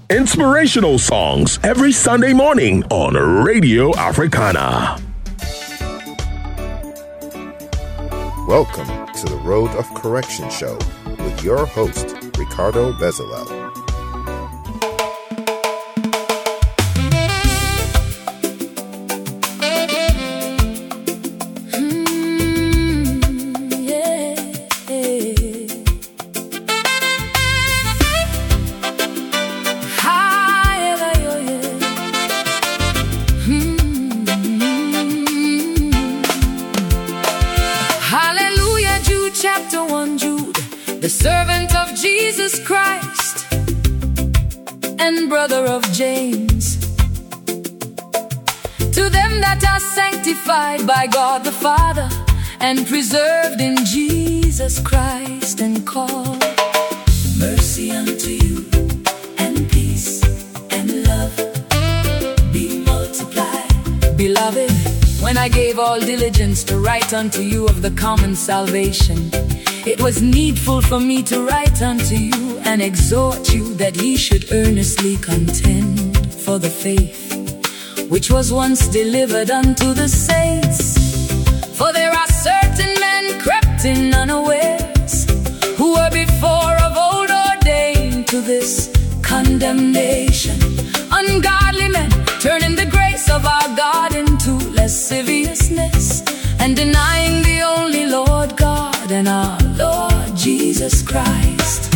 inspirational songs every Sunday morning on Radio Africana. Welcome to the Road of Correction Show with your host, Ricardo Bezalel. The servant of Jesus Christ and brother of James, to them that are sanctified by God the Father and preserved in Jesus Christ and called, mercy unto you and peace and love be multiplied. Beloved, when I gave all diligence to write unto you of the common salvation, it was needful for me to write unto you and exhort you that ye should earnestly contend for the faith which was once delivered unto the saints. For there are certain men crept in unawares, who were before of old ordained to this condemnation, ungodly men, turning the grace of our God into lasciviousness, and denying the only Lord God and our Lord Jesus Christ.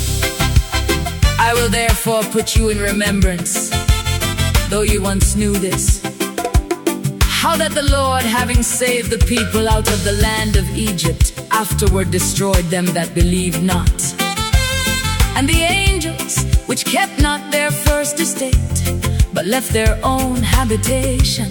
I will therefore put you in remembrance, though you once knew this, how that the Lord, having saved the people out of the land of Egypt, afterward destroyed them that believed not, and the angels which kept not their first estate, but left their own habitation,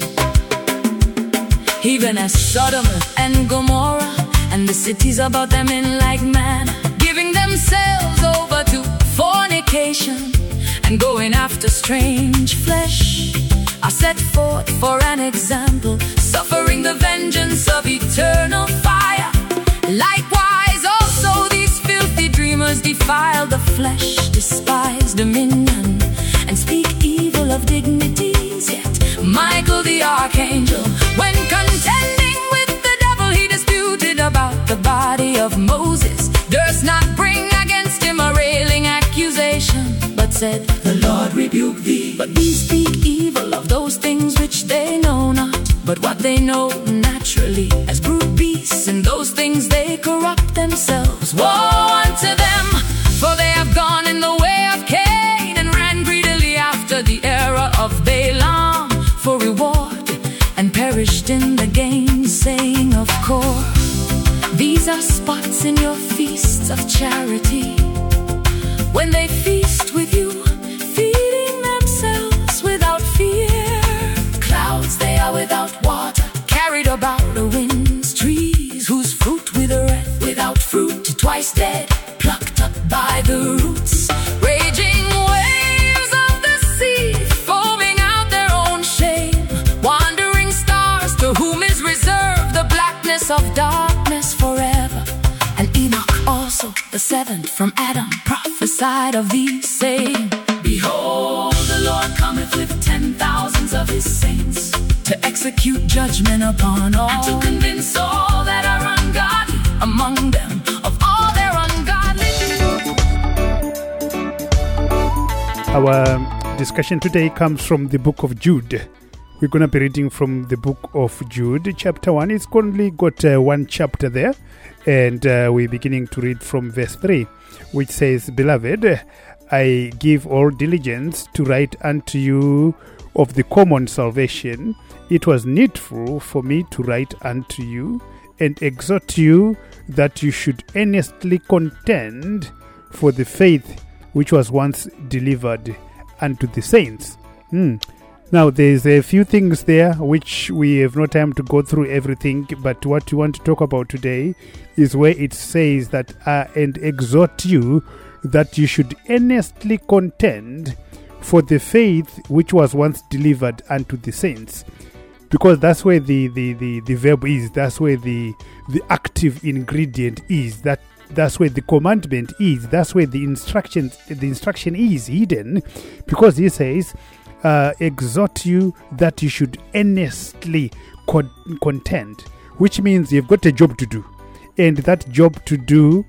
even as Sodom and Gomorrah and the cities about them in like manner, giving themselves over to fornication and going after strange flesh, are set forth for an example, suffering the vengeance of eternal fire. Likewise also these filthy dreamers defile the flesh, despise dominion, and speak evil of dignities. Yet Michael the archangel, when contending with the devil, he disputed about the body of Moses, durst not bring against him a railing accusation, but said, the Lord rebuke thee. But these speak evil of those things which they know not, but what they know naturally, as brute beasts, in those things they corrupt themselves. Woe unto them, for they have gone in the way of Cain, and ran greedily after the error of Balaam for reward, and perished in the gainsaying of Kor. These are spots in your feasts of charity, when they feast with you, feeding themselves without fear. Clouds they are without water, carried about the winds. Trees whose fruit withereth, without fruit, twice dead, plucked up by the roots. Raging waves of the sea, foaming out their own shame. Wandering stars, to whom is reserved the blackness of darkness forever. And Enoch also, the seventh from Adam, prophesied of these, saying, behold, the Lord cometh with 10,000s of his saints, to execute judgment upon all, and to convince all that are ungodly among them of all their ungodliness. Our discussion today comes from the book of Jude. We're going to be reading from the book of Jude, chapter 1. It's currently got one chapter there, and we're beginning to read from verse 3, which says, Beloved, I give all diligence to write unto you of the common salvation. It was needful for me to write unto you and exhort you that you should earnestly contend for the faith which was once delivered unto the saints. Now, there's a few things there which we have no time to go through everything, but what we want to talk about today is where it says that, and exhort you that you should earnestly contend for the faith which was once delivered unto the saints. Because that's where the verb is, that's where the active ingredient is, that That's where the commandment is. That's where the instruction is hidden, because he says, exhort you that you should earnestly contend, which means you've got a job to do. And that job to do,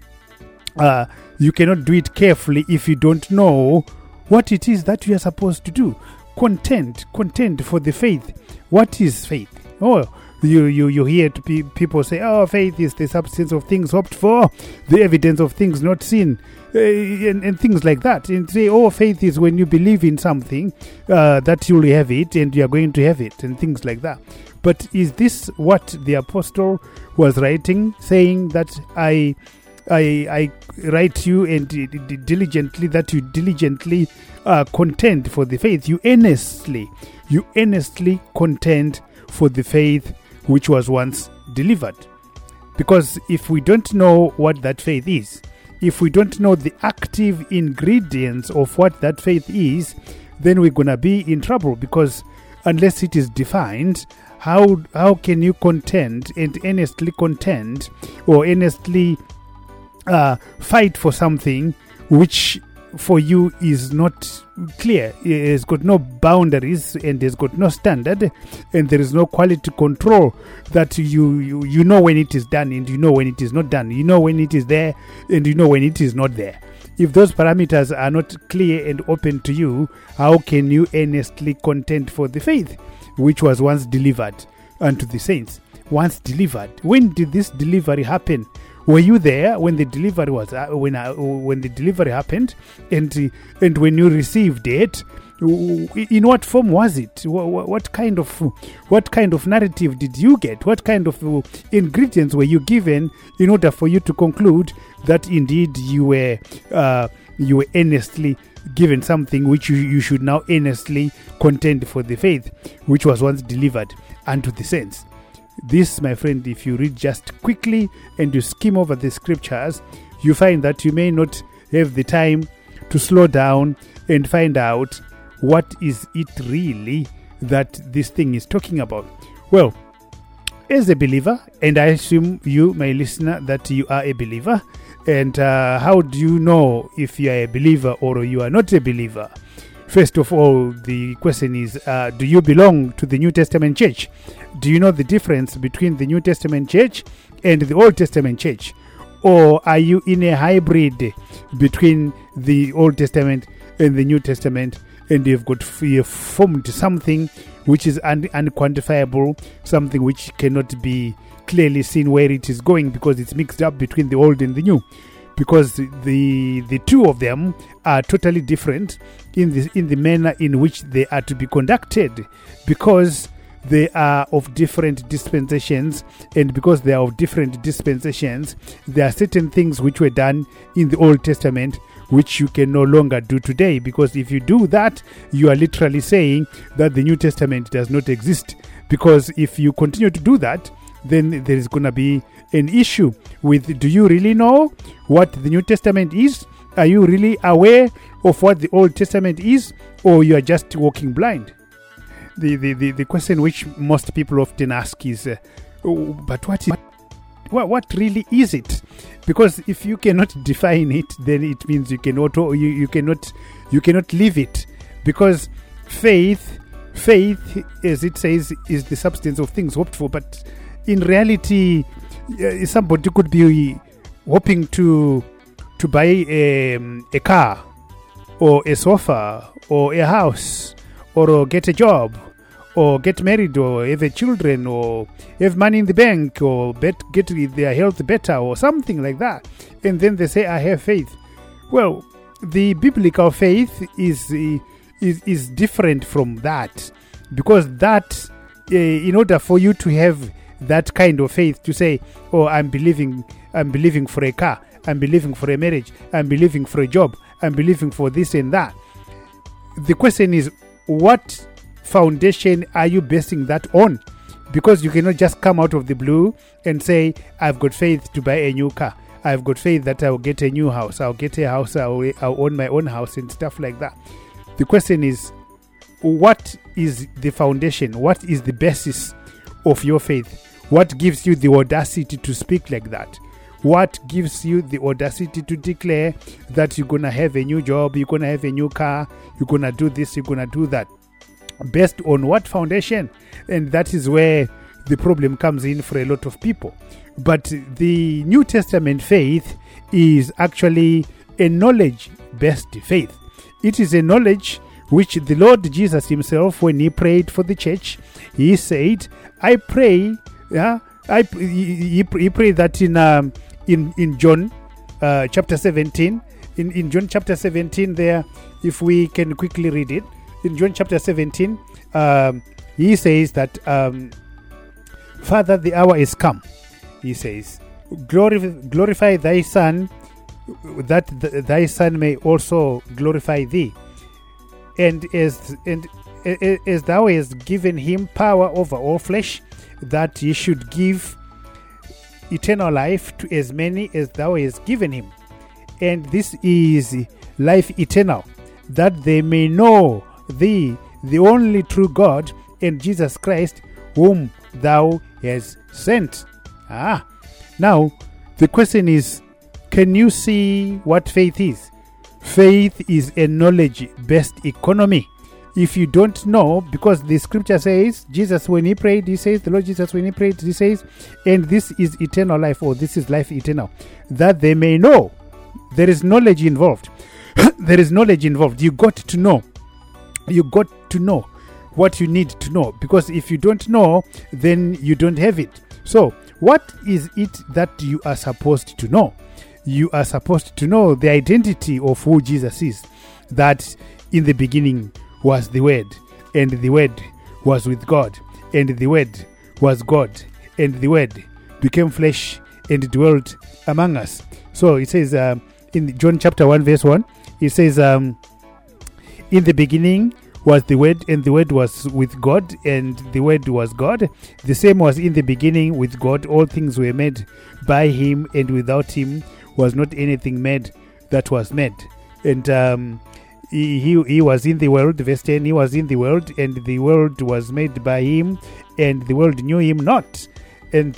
you cannot do it carefully if you don't know what it is that you are supposed to do. Contend for the faith. What is faith? Oh, you hear people say, oh, faith is the substance of things hoped for, the evidence of things not seen, and things like that. And say, oh, faith is when you believe in something, that you'll have it and you are going to have it, and things like that. But is this what the apostle was writing, saying that I write you and diligently, that you diligently contend for the faith? You earnestly contend for the faith which was once delivered. Because if we don't know what that faith is, if we don't know the active ingredients of what that faith is, then we're going to be in trouble, because unless it is defined, how can you contend and earnestly contend or earnestly fight for something which for you is not clear? It has got no boundaries and has got no standard, and there is no quality control that you know when it is done and you know when it is not done. You know when it is there and you know when it is not there. If those parameters are not clear and open to you, how can you earnestly contend for the faith which was once delivered unto the saints? Once delivered. When did this delivery happen? Were you there when the delivery was when the delivery happened, and when you received it? In what form was it? What kind of narrative did you get? What kind of ingredients were you given in order for you to conclude that indeed you were earnestly given something which you should now earnestly contend for the faith which was once delivered unto the saints? This, my friend, if you read just quickly and you skim over the scriptures, you find that you may not have the time to slow down and find out what is it really that this thing is talking about. Well, as a believer, and I assume you, my listener, that you are a believer, and how do you know if you are a believer or you are not a believer? First of all, the question is, do you belong to the New Testament church? Do you know the difference between the New Testament church and the Old Testament church? Or are you in a hybrid between the Old Testament and the New Testament, and you've formed something which is unquantifiable, something which cannot be clearly seen where it is going, because it's mixed up between the old and the new? Because the two of them are totally different in the manner in which they are to be conducted, because they are of different dispensations, and because they are of different dispensations, there are certain things which were done in the Old Testament which you can no longer do today, because if you do that, you are literally saying that the New Testament does not exist. Because if you continue to do that, then there is going to be an issue with, do you really know what the New Testament is? Are you really aware of what the Old Testament is, or you are just walking blind? The question which most people often ask is, but what really is it? Because if you cannot define it, then it means you cannot live it. Because faith, as it says, is the substance of things hoped for. But in reality, somebody could be hoping to buy a car, or a sofa, or a house, or get a job, or get married, or have children, or have money in the bank, or get their health better, or something like that. And then they say, I have faith. Well, the biblical faith is different from that, because that, in order for you to have that kind of faith, to say, oh, I'm believing for a car, I'm believing for a marriage, I'm believing for a job, I'm believing for this and that. The question is, what foundation are you basing that on? Because you cannot just come out of the blue and say, I've got faith to buy a new car, I've got faith that I'll get a new house, I'll get a house, I'll own my own house and stuff like that. The question is, what is the foundation? What is the basis of your faith? What gives you the audacity to speak like that? What gives you the audacity to declare that you're going to have a new job, you're going to have a new car, you're going to do this, you're going to do that? Based on what foundation? And that is where the problem comes in for a lot of people. But the New Testament faith is actually a knowledge-based faith. It is a knowledge which the Lord Jesus himself, when he prayed for the church, he said, I pray, he prayed that in John chapter 17, in John chapter 17 there, if we can quickly read it, in John chapter 17, he says that, Father, the hour is come. He says, glorify thy Son, that thy Son may also glorify thee. And as thou hast given him power over all flesh, that he should give eternal life to as many as thou hast given him. And this is life eternal, that they may know thee, the only true God, and Jesus Christ, whom thou hast sent. Now the question is, can you see what faith is? Faith is a knowledge-based economy. If you don't know, because the scripture says, Jesus when he prayed, he says, the Lord Jesus when he prayed, he says, and this is eternal life, or this is life eternal, that they may know. There is knowledge involved. There is knowledge involved. You got to know. You got to know what you need to know, because if you don't know, then you don't have it. So what is it that you are supposed to know? You are supposed to know the identity of who Jesus is, that in the beginning was the Word, and the Word was with God, and the Word was God, and the Word became flesh and dwelt among us. So it says in John chapter 1 verse 1, it says, in the beginning was the Word, and the Word was with God, and the Word was God. The same was in the beginning with God. All things were made by him, and without him was not anything made that was made. And he was in the world, verse 10, he was in the world, and the world was made by him, and the world knew him not. And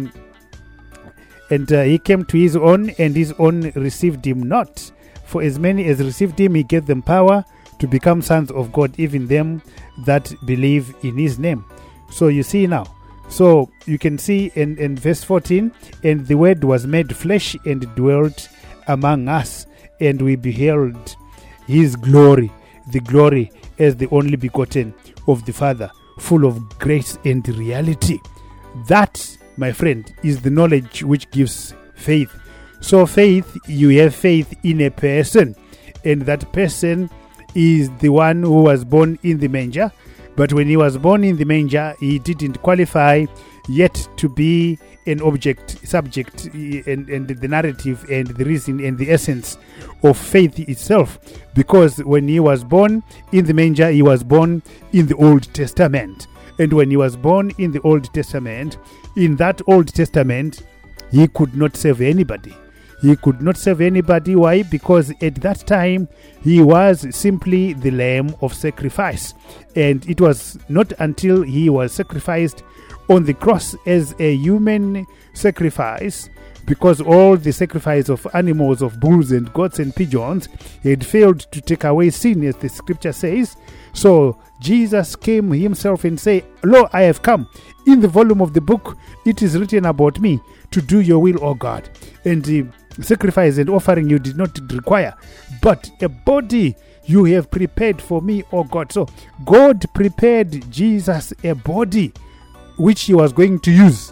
he came to his own, and his own received him not. For as many as received him, he gave them power to become sons of God, even them that believe in his name. So you see now. So you can see in verse 14, and the Word was made flesh and dwelt among us, and we beheld his glory, the glory as the only begotten of the Father, full of grace and reality. That, my friend, is the knowledge which gives faith. So faith, you have faith in a person, and that person is the one who was born in the manger. But when he was born in the manger, he didn't qualify yet to be an subject, and the narrative and the reason and the essence of faith itself. Because when he was born in the manger, he was born in the Old Testament. And when he was born in the Old Testament, in that Old Testament, he could not save anybody. He could not save anybody. Why? Because at that time, he was simply the lamb of sacrifice. And it was not until he was sacrificed on the cross as a human sacrifice, because all the sacrifice of animals, of bulls and goats and pigeons, had failed to take away sin, as the scripture says. So Jesus came himself and said, Lo, I have come. In the volume of the book, it is written about me to do your will, O God. And the sacrifice and offering you did not require, but a body you have prepared for me, O God. So God prepared Jesus a body which he was going to use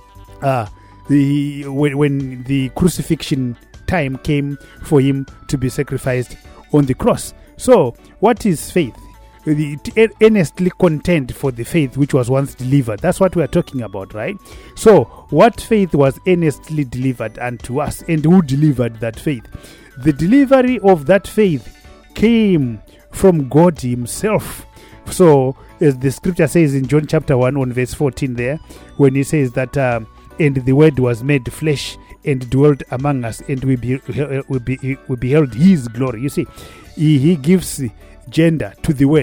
when the crucifixion time came for him to be sacrificed on the cross. So what is faith? Earnestly contend for the faith which was once delivered. That's what we are talking about, right? So what faith was earnestly delivered unto us, and who delivered that faith? The delivery of that faith came from God himself. So as the scripture says in John chapter 1 on verse 14 there, when he says that and the Word was made flesh and dwelt among us, and we beheld his glory. You see, he gives gender to the Word.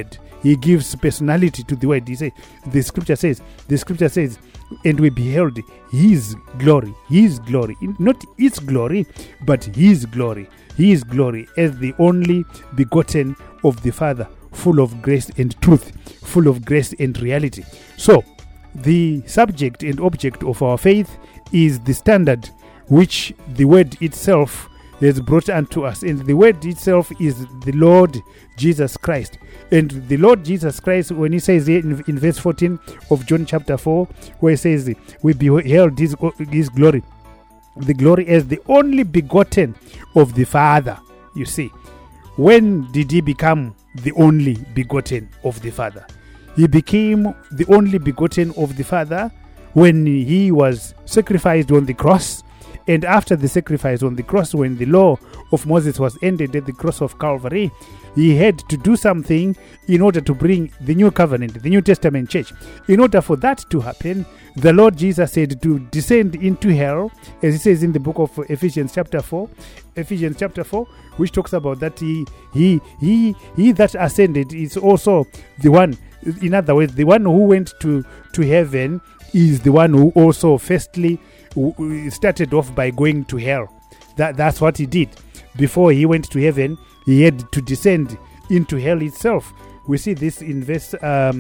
he gives personality to the word. The scripture says, and we beheld his glory, not its glory, but his glory as the only begotten of the Father, full of grace and truth, full of grace and reality. So, the subject and object of our faith is the standard which the word itself has brought unto us. And the word itself is the Lord Jesus Christ. And the Lord Jesus Christ, when he says here in verse 14 of John chapter 4, where he says, we beheld his glory, the glory as the only begotten of the Father. You see, when did he become the only begotten of the Father? He became the only begotten of the Father when he was sacrificed on the cross. And after the sacrifice on the cross, when the law of Moses was ended at the cross of Calvary, he had to do something in order to bring the new covenant, the New Testament church. In order for that to happen, the Lord Jesus had to descend into hell, as he says in the book of Ephesians chapter 4, which talks about that he that ascended is also the one. In other words, the one who went to heaven is the one who also firstly started off by going to hell. That's what he did. Before he went to heaven, he had to descend into hell itself. We see this in verse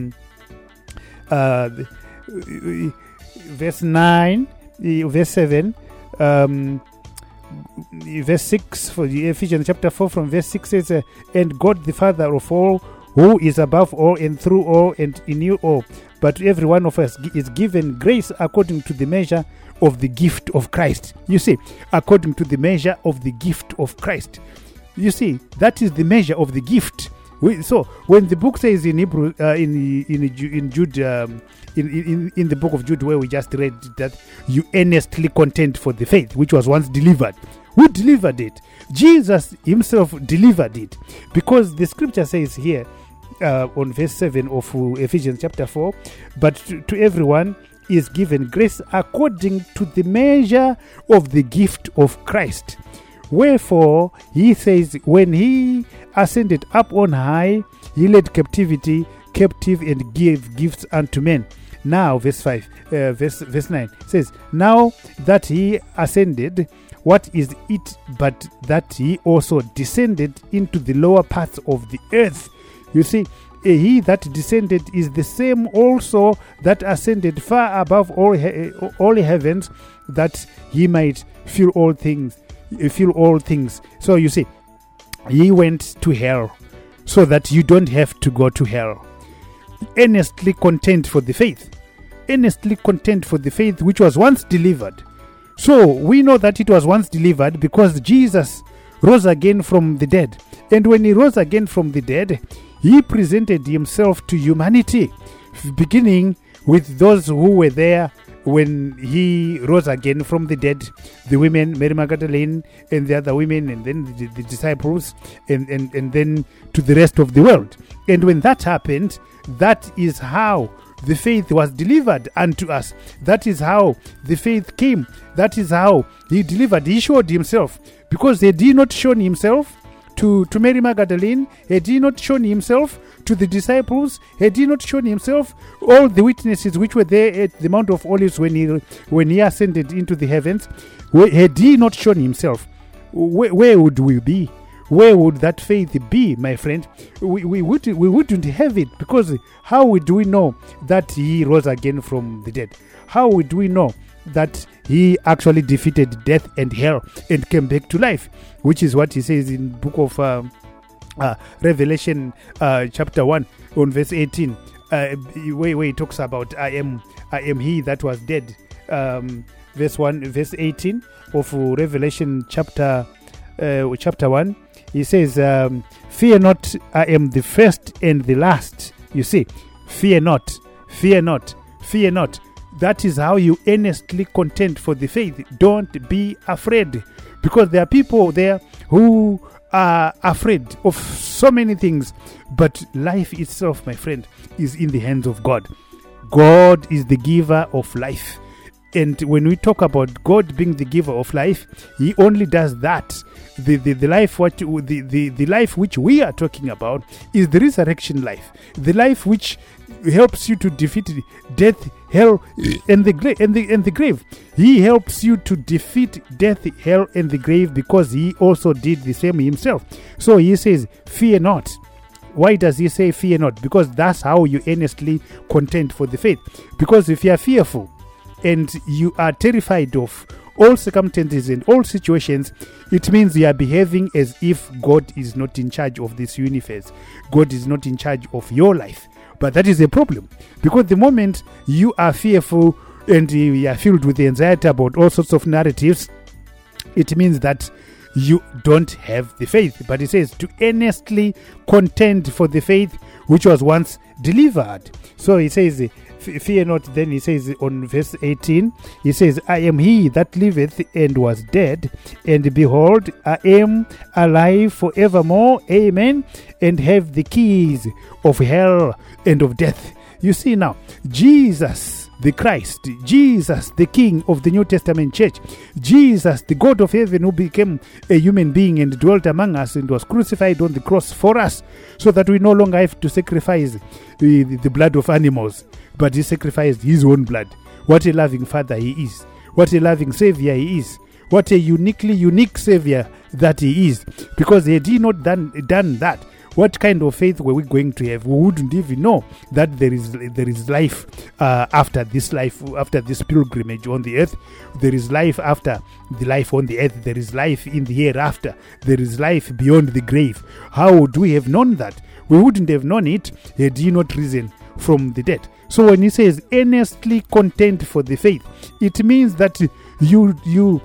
9, verse 7, verse 6 for the Ephesians chapter 4 from verse 6 says, and God the Father of all, who is above all and through all and in you all, but to every one of us is given grace according to the measure of the gift of Christ. You see, according to the measure of the gift of Christ. You see, that is the measure of the gift. So when the book says in Hebrew, in Jude, in the book of Jude, where we just read that you earnestly contend for the faith which was once delivered. Who delivered it? Jesus himself delivered it, because the scripture says here on verse 7 of Ephesians chapter 4, but to everyone is given grace according to the measure of the gift of Christ. Wherefore, he says, when he ascended up on high, he led captivity captive and gave gifts unto men. Now, verse 9 says, now that he ascended, what is it but that he also descended into the lower parts of the earth? You see, he that descended is the same also that ascended far above all heavens, that he might fill all things. So you see, he went to hell so that you don't have to go to hell. Earnestly contend for the faith. Earnestly contend for the faith which was once delivered. So we know that it was once delivered because Jesus rose again from the dead. And when he rose again from the dead, he presented himself to humanity, beginning with those who were there when he rose again from the dead, the women, Mary Magdalene and the other women, and then the disciples, and then to the rest of the world. And when that happened, that is how the faith was delivered unto us. That is how the faith came. That is how he delivered. He showed himself, because had he not shown himself to Mary Magdalene, had he not shown himself to the disciples, had he not shown himself, all the witnesses which were there at the Mount of Olives when he ascended into the heavens, had he not shown himself, where would we be? Where would that faith be, my friend? We wouldn't have it, because how would we know that he rose again from the dead? How would we know that he actually defeated death and hell and came back to life? Which is what he says in the book of Revelation chapter 1 on verse 18, where he talks about I am he that was dead. Verse 18 of Revelation chapter 1, he says, fear not, I am the first and the last. You see, fear not, fear not, fear not. That is how you earnestly contend for the faith. Don't be afraid, because there are people there who are afraid of so many things, but life itself, my friend, is in the hands of God. God is the giver of life. And when we talk about God being the giver of life, He only does that. The life which we are talking about is the resurrection life, the life which helps you to defeat death, hell, and the grave. He helps you to defeat death, hell, and the grave because He also did the same Himself. So He says, fear not. Why does He say fear not? Because that's how you earnestly contend for the faith. Because if you are fearful and you are terrified of all circumstances and all situations, it means you are behaving as if God is not in charge of this universe. God is not in charge of your life. But that is a problem, because the moment you are fearful and you are filled with anxiety about all sorts of narratives, it means that you don't have the faith. But He says to earnestly contend for the faith which was once delivered. So He says, fear not. Then He says on verse 18, He says, I am He that liveth and was dead, and behold, I am alive forevermore, amen, and have the keys of hell and of death. You see now, Jesus the Christ, Jesus the King of the New Testament church, Jesus the God of heaven who became a human being and dwelt among us and was crucified on the cross for us, so that we no longer have to sacrifice the blood of animals, but He sacrificed His own blood. What a loving Father He is. What a loving Savior He is. What a unique Savior that He is. Because had He not done that, what kind of faith were we going to have? We wouldn't even know that there is life after this life, after this pilgrimage on the earth. There is life after the life on the earth. There is life in the hereafter. There is life beyond the grave. How would we have known that? We wouldn't have known it had He not risen from the dead. So when He says earnestly contend for the faith, it means that you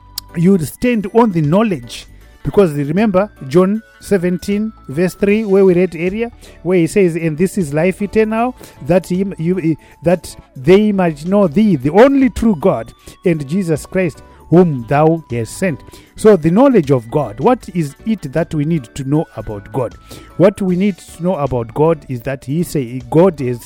stand on the knowledge. Because remember John 17 verse 3, where we read earlier, where He says, and this is life eternal, that they might know Thee, the only true God, and Jesus Christ, whom Thou hast sent. So the knowledge of God, what is it that we need to know about God? What we need to know about God is that God is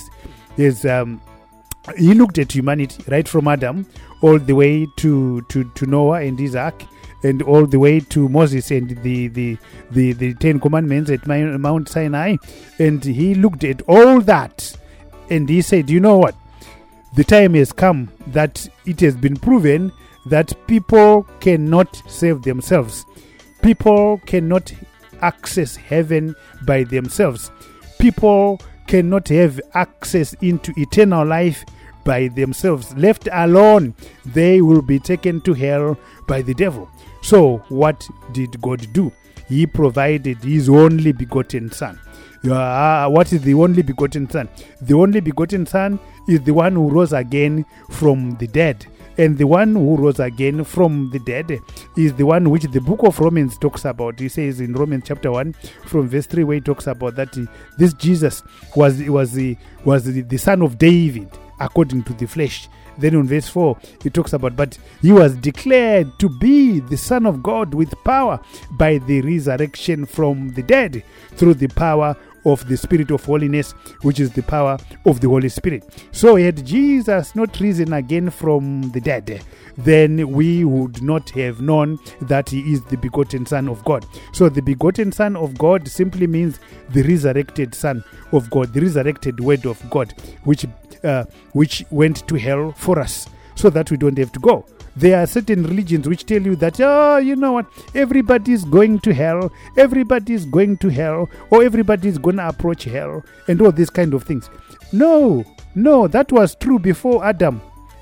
He looked at humanity right from Adam all the way to Noah and his ark, and all the way to Moses and the 10 Commandments at Mount Sinai. And He looked at all that and He said, you know what? The time has come that it has been proven that people cannot save themselves. People cannot access heaven by themselves. People cannot have access into eternal life by themselves. Left alone, they will be taken to hell by the devil. So what did God do? He provided His only begotten Son. What is the only begotten Son? The only begotten Son is the one who rose again from the dead. And the one who rose again from the dead is the one which the book of Romans talks about. He says in Romans chapter 1 from verse 3, where he talks about that this Jesus was the son of David according to the flesh. Then in verse 4, he talks about, but He was declared to be the Son of God with power by the resurrection from the dead through the power of the Spirit of holiness, which is the power of the Holy Spirit. So had Jesus not risen again from the dead, then we would not have known that He is the begotten Son of God. So the begotten Son of God simply means the resurrected Son of God, the resurrected Word of God, which went to hell for us, so that we don't have to go. There are certain religions which tell you that, you know what, everybody's going to hell, everybody's going to hell, or everybody's going to approach hell, and all these kind of things. No, that was true before Adam,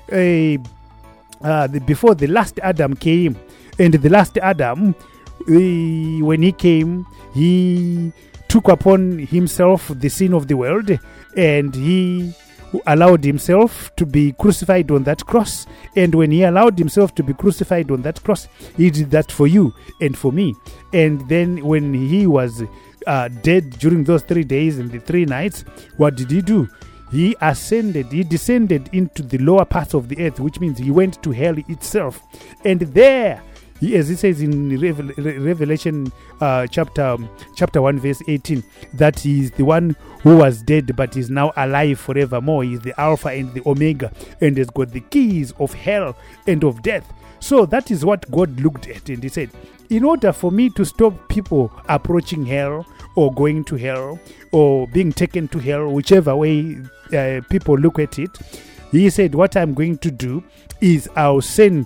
before the last Adam came. And the last Adam, when he came, he took upon himself the sin of the world, and he allowed himself to be crucified on that cross. And when He allowed Himself to be crucified on that cross, He did that for you and for me. And then when He was dead during those 3 days and the 3 nights, what did He do? He descended into the lower parts of the earth, which means He went to hell itself. And there as he says in Revelation chapter 1 verse 18, that he is the one who was dead but is now alive forevermore. He is the Alpha and the Omega, and has got the keys of hell and of death. So that is what God looked at, and he said, in order for me to stop people approaching hell or going to hell or being taken to hell, whichever way people look at it, he said, what I'm going to do is I'll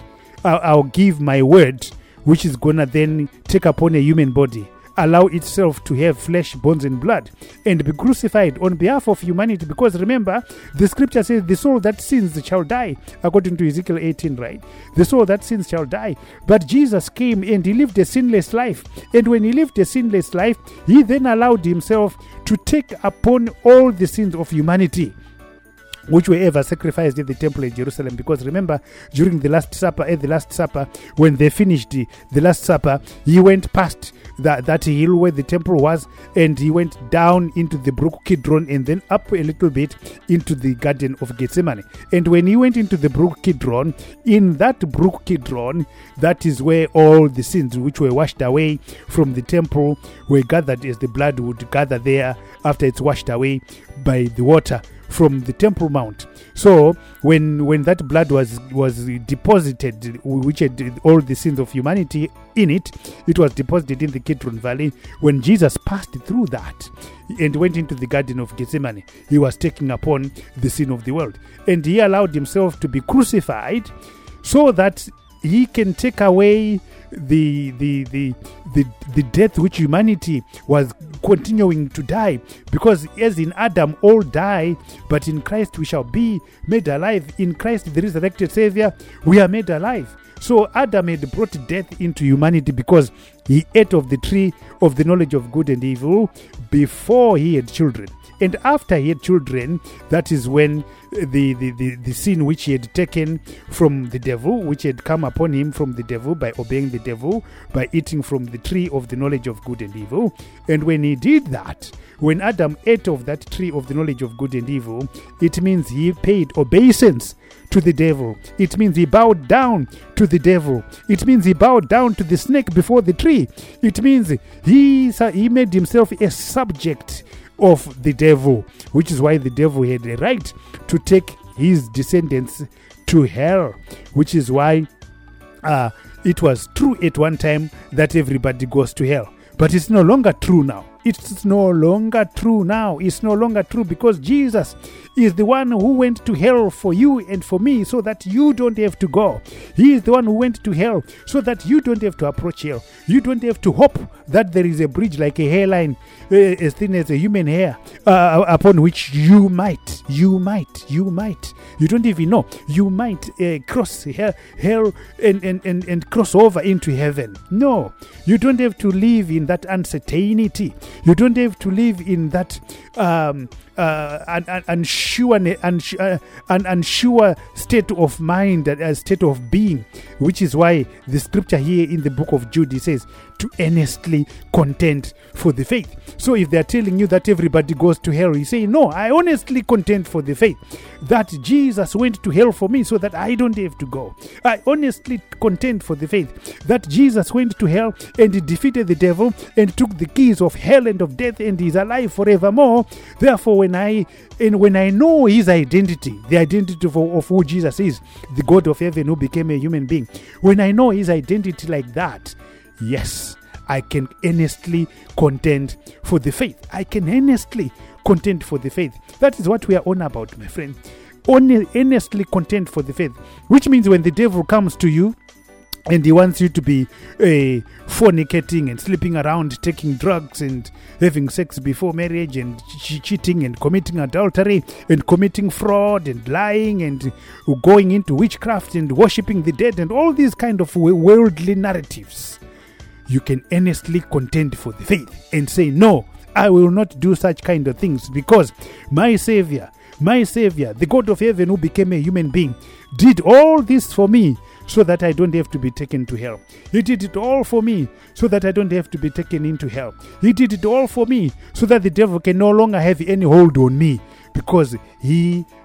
give my word, which is going to then take upon a human body, allow itself to have flesh, bones, and blood, and be crucified on behalf of humanity. Because remember, the scripture says the soul that sins shall die, according to Ezekiel 18, right? The soul that sins shall die. But Jesus came and he lived a sinless life. And when he lived a sinless life, he then allowed himself to take upon all the sins of humanity, which were ever sacrificed at the temple in Jerusalem. Because remember, during the Last Supper, when they finished the Last Supper, he went past that hill where the temple was, and he went down into the brook Kidron, and then up a little bit into the Garden of Gethsemane. And when he went into the brook Kidron, in that brook Kidron, that is where all the sins which were washed away from the temple were gathered, as the blood would gather there after it's washed away by the water from the Temple Mount. So when that blood was deposited, which had all the sins of humanity in it, it was deposited in the Kidron Valley. When Jesus passed through that and went into the Garden of Gethsemane, he was taking upon the sin of the world, and he allowed himself to be crucified so that he can take away the death which humanity was continuing to die. Because as in Adam all die, but in Christ we shall be made alive. In Christ, the resurrected Savior, we are made alive. So Adam had brought death into humanity because he ate of the tree of the knowledge of good and evil before he had children. And after he had children, that is when the sin which he had taken from the devil, which had come upon him from the devil by obeying the devil, by eating from the tree of the knowledge of good and evil. And when he did that, when Adam ate of that tree of the knowledge of good and evil, it means he paid obeisance to the devil. It means he bowed down to the devil. It means he bowed down to the snake before the tree. It means he made himself a subject of the devil, which is why the devil had a right to take his descendants to hell, which is why it was true at one time that everybody goes to hell. But it's no longer true now. It's no longer true now. It's no longer true because Jesus is the one who went to hell for you and for me so that you don't have to go. He is the one who went to hell so that you don't have to approach hell. You don't have to hope that there is a bridge like a hairline as thin as a human hair upon which you might. You don't even know. You might cross hell and cross over into heaven. No, you don't have to live in that uncertainty. You don't have to live in that unsure state of mind, a state of being, which is why the scripture here in the book of Jude says to earnestly contend for the faith. So if they're telling you that everybody goes to hell, you say, no, I honestly contend for the faith that Jesus went to hell for me so that I don't have to go. I honestly contend for the faith that Jesus went to hell and he defeated the devil and took the keys of hell and of death and is alive forevermore. Therefore, when I know his identity, the identity of who Jesus is, the God of heaven who became a human being, when I know his identity like that, yes, I can earnestly contend for the faith. I can earnestly contend for the faith. That is what we are on about, my friend. Only earnestly contend for the faith, which means when the devil comes to you and he wants you to be fornicating and sleeping around, taking drugs and having sex before marriage and cheating and committing adultery and committing fraud and lying and going into witchcraft and worshipping the dead and all these kind of worldly narratives, you can earnestly contend for the faith and say, no, I will not do such kind of things because my Savior, the God of heaven who became a human being, did all this for me so that I don't have to be taken to hell. He did it all for me so that I don't have to be taken into hell. He did it all for me so that the devil can no longer have any hold on me because he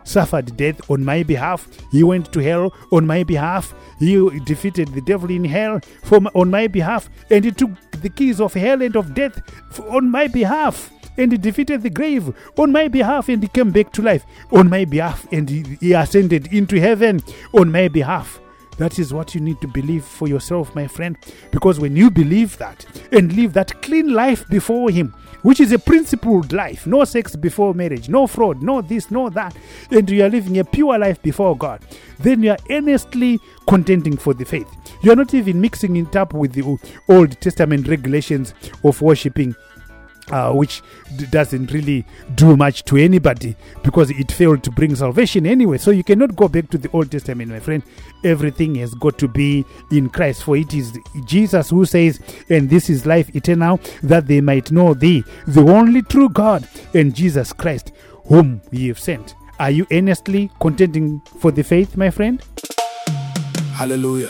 suffered death on my behalf. He went to hell on my behalf. He defeated the devil in hell on my behalf. And he took the keys of hell and of death on my behalf. And he defeated the grave on my behalf. And he came back to life on my behalf. And he ascended into heaven on my behalf. That is what you need to believe for yourself, my friend. Because when you believe that and live that clean life before Him, which is a principled life, no sex before marriage, no fraud, no this, no that, and you are living a pure life before God, then you are earnestly contending for the faith. You are not even mixing it up with the Old Testament regulations of worshipping, which doesn't really do much to anybody because it failed to bring salvation anyway. So you cannot go back to the Old Testament, my friend. Everything has got to be in Christ, for it is Jesus who says, and this is life eternal, that they might know thee, the only true God, and Jesus Christ, whom ye have sent. Are you earnestly contending for the faith, my friend? Hallelujah.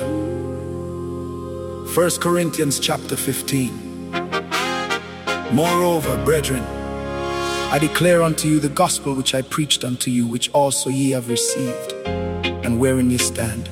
1 Corinthians chapter 15. Moreover, brethren, I declare unto you the gospel which I preached unto you, which also ye have received, and wherein ye stand,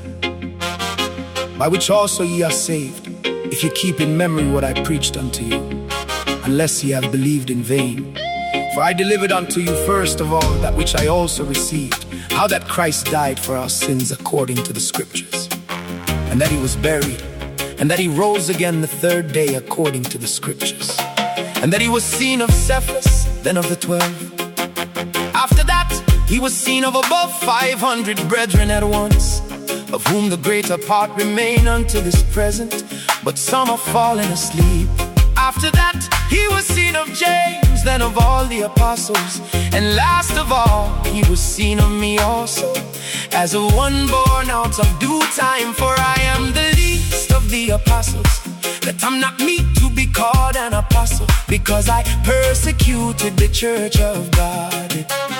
by which also ye are saved, if ye keep in memory what I preached unto you, unless ye have believed in vain. For I delivered unto you first of all that which I also received, how that Christ died for our sins according to the Scriptures, and that He was buried, and that He rose again the third day according to the Scriptures, and that He was seen of Cephas, then of the 12. After that, He was seen of above 500 brethren at once, of whom the greater part remain unto this present, but some are fallen asleep. After that, He was seen of James, then of all the apostles, and last of all, He was seen of me also, as of one born out of due time. For I am the least of the apostles, that I'm not meet to be called an apostle, because I persecuted the church of God.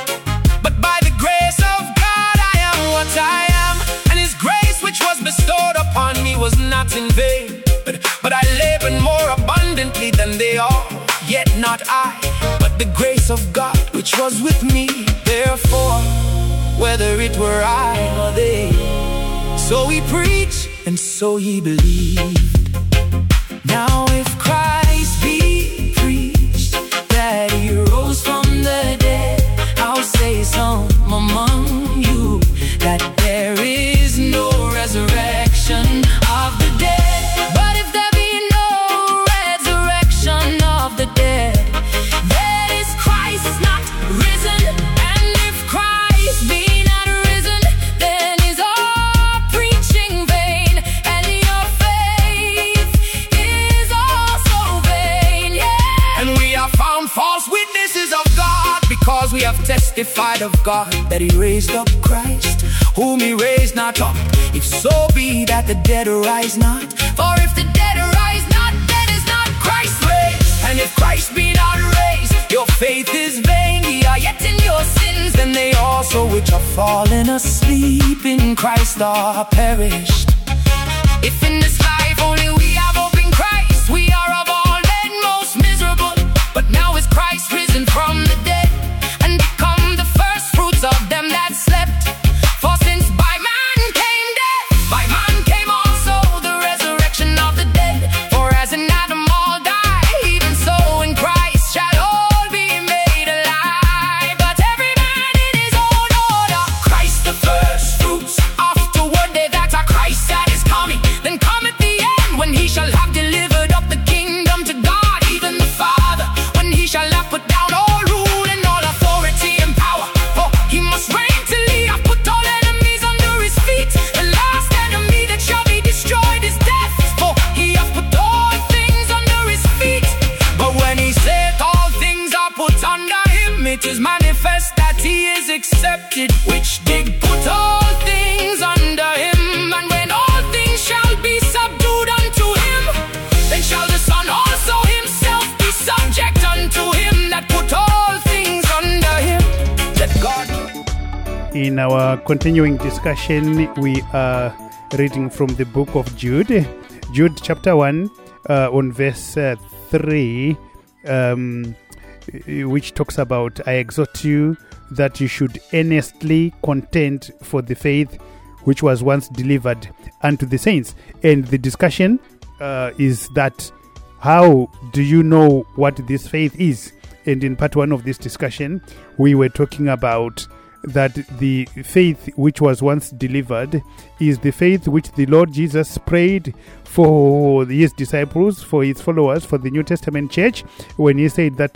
But by the grace of God I am what I am, and His grace which was bestowed upon me was not in vain. But I labored more abundantly than they all, yet not I, but the grace of God which was with me. Therefore, whether it were I or they, so we preach, and so ye believed. Now if Christ be preached, that He rose from the dead, I'll say some among you, that there is no resurrection of the dead. But if there be no resurrection of the dead, then is Christ not risen? And if Christ be not risen, then is our preaching vain, and your faith is also vain. Yeah. And we are found false witnesses of God, because we have testified of God that He raised up Christ, whom He raised not up, if so be that the dead arise not. For if the dead arise not, then is not Christ raised. And if Christ be not raised, your faith is vain, ye are yet in your sins. Then they also which are fallen asleep in Christ are perished. If in this life only we have hope in Christ, we are of all men most miserable. But now is Christ risen from the dead, and become the first fruits of them that slept. For since by man came death, by man came also the resurrection of the dead. For as in Adam all die, even so in Christ shall all be made alive. But every man in his own order, Christ the first fruits, afterward they that are Christ that is coming. Then cometh the end, when He shall have delivered up the kingdom to God, even the Father, when He shall have put down all rule and all authority and power. For He must reign till He hath put all enemies under His feet. The last enemy that shall be destroyed is death, for He hath put all things under His feet. But when He saith all things are put under Him, it is manifest that He is accepted, which did put all things under Him. And when all things shall be subdued unto Him, then shall the Son also Himself be subject unto Him that put all things under Him. That God. In our continuing discussion, we are reading from the book of Jude. Jude chapter 1 on verse 3. which talks about, I exhort you that you should earnestly contend for the faith which was once delivered unto the saints. And the discussion is that, how do you know what this faith is? And in part one of this discussion, we were talking about that the faith which was once delivered is the faith which the Lord Jesus prayed for his disciples, for his followers, for the New Testament church, when he said that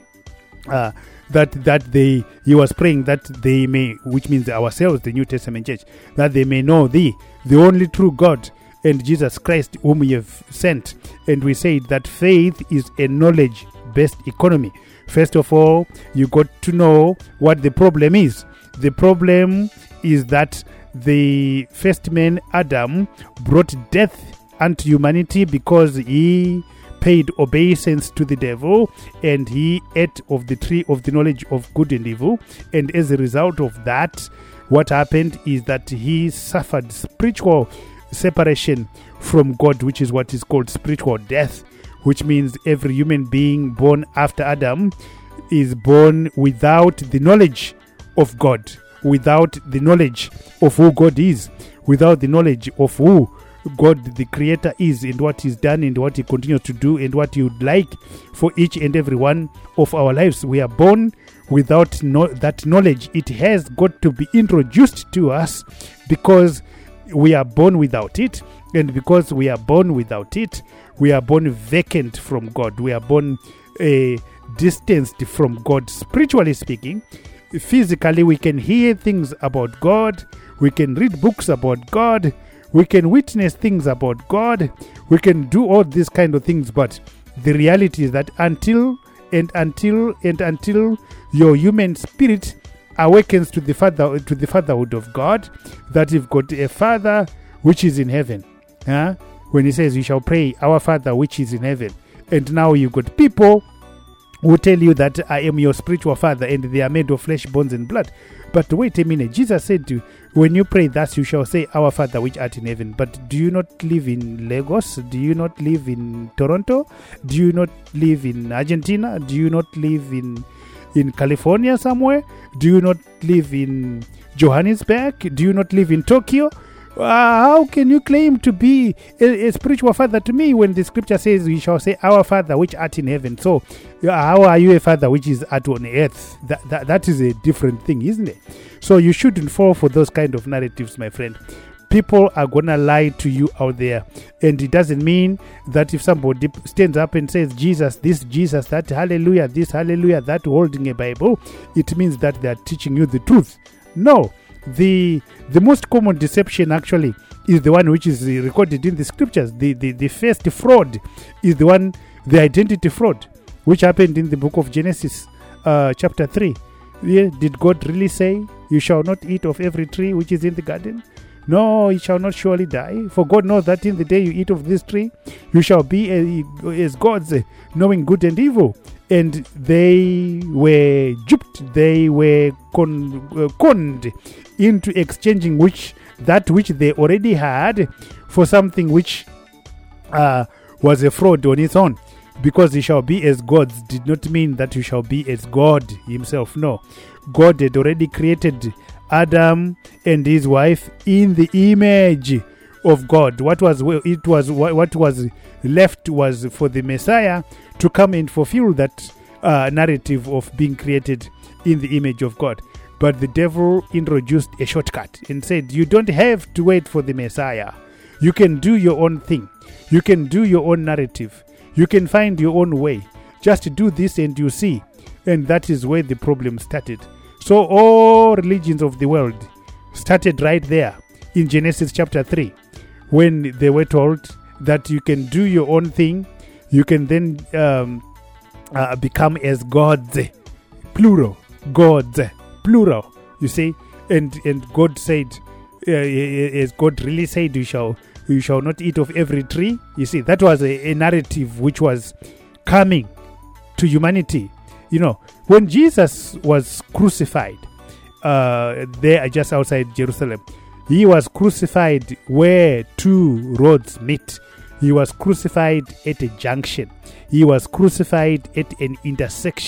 he was praying that they may, which means ourselves, the New Testament church, that they may know thee, the only true God, and Jesus Christ whom you have sent. And we said that faith is a knowledge-based economy. First of all, you got to know what the problem is. The problem is that the first man, Adam, brought death unto humanity because he paid obeisance to the devil and he ate of the tree of the knowledge of good and evil. And as a result of that, what happened is that he suffered spiritual separation from God, which is what is called spiritual death, which means every human being born after Adam is born without the knowledge of God, without the knowledge of who God is, without the knowledge of who God the Creator is, and what He's done and what He continues to do and what He would like for each and every one of our lives. We are born without that knowledge. It has got to be introduced to us because we are born without it, and because we are born without it, we are born vacant from God. We are born distanced from God, spiritually speaking. Physically, we can hear things about God, we can read books about God, we can witness things about God, we can do all these kind of things, but the reality is that until your human spirit awakens to the fatherhood of God, that you've got a Father which is in heaven. When He says, "You shall pray, our Father which is in heaven," and now you've got people who tell you that I am your spiritual father and they are made of flesh, bones and blood. But wait a minute, Jesus said to you, when you pray thus, you shall say, "Our Father which art in heaven." But do you not live in Lagos? Do you not live in Toronto? Do you not live in Argentina? Do you not live in California somewhere? Do you not live in Johannesburg? Do you not live in Tokyo? How can you claim to be a spiritual father to me when the scripture says we shall say, "Our Father which art in heaven"? So how are you a father which is art on earth? That is a different thing, isn't it? So you shouldn't fall for those kind of narratives, my friend. People are gonna lie to you out there, and it doesn't mean that if somebody stands up and says Jesus this, Jesus that, hallelujah this, hallelujah that, holding a Bible, it means that they are teaching you the truth. No. The most common deception actually is the one which is recorded in the scriptures. The first fraud is the identity fraud, which happened in the book of Genesis chapter 3. Did God really say, "You shall not eat of every tree which is in the garden"? No, you shall not surely die. For God knows that in the day you eat of this tree, you shall be as gods, knowing good and evil. And they were duped, they were conned into exchanging that which they already had for something which was a fraud on its own. Because you shall be as gods did not mean that you shall be as God Himself. No, God had already created Adam and his wife in the image of God. What was left was for the Messiah to come and fulfill that narrative of being created in the image of God. But the devil introduced a shortcut and said, you don't have to wait for the Messiah. You can do your own thing. You can do your own narrative. You can find your own way. Just do this and you see. And that is where the problem started. So all religions of the world started right there in Genesis chapter 3, when they were told that you can do your own thing. You can then become as gods, plural, gods, plural, you see. And God said, as God really said, you shall not eat of every tree. You see, that was a narrative which was coming to humanity. You know, when Jesus was crucified, there just outside Jerusalem, He was crucified where two roads meet. He was crucified at a junction. He was crucified at an intersection.